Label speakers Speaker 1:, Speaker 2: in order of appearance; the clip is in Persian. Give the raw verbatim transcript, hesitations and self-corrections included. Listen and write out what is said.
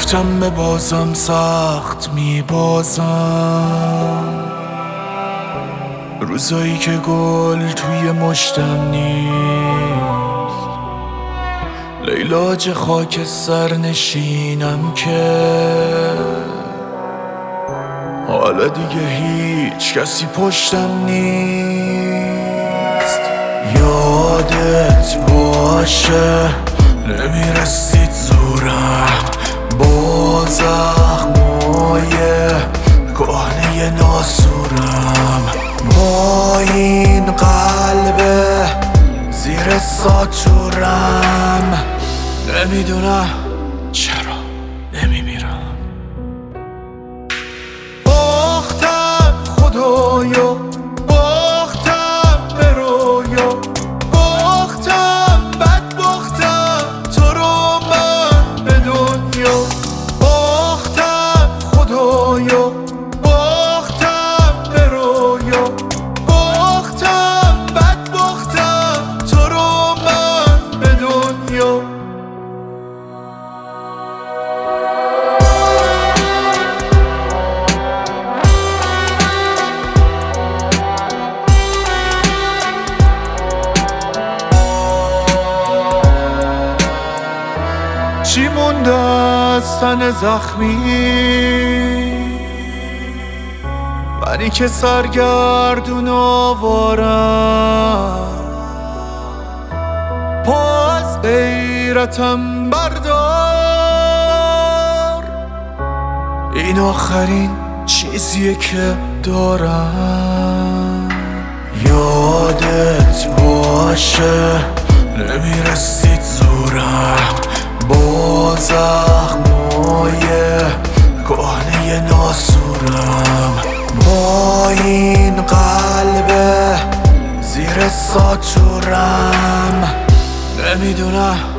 Speaker 1: گفتم به بازم سخت می بازم، روزایی که گل توی مشتم نیست، لیلاج خاک سر نشینم که حالا دیگه هیچ کسی پشتم نیست. یادت باشه نمیرسید زورم با زخمای کهنه ناسورم، با این قلب زیر ساتورم، نمیدونم چرا نمیمیرم. باختم خدایا، باختم به رویا، باختم بد باختم تو رو من به دنیا، باختم خدایا، باختم به رویا، باختم بد باختم تو رو من به دنیا. چی مونده از تن زخمی منی که سرگردون آوارم، پا از غیرتم بردار، این آخرین چیزیه که دارم. یادت باشه نمیرسید زورم با زخمای کهنه ناسورم، با این قلب زیر ساتورم، نمیدونم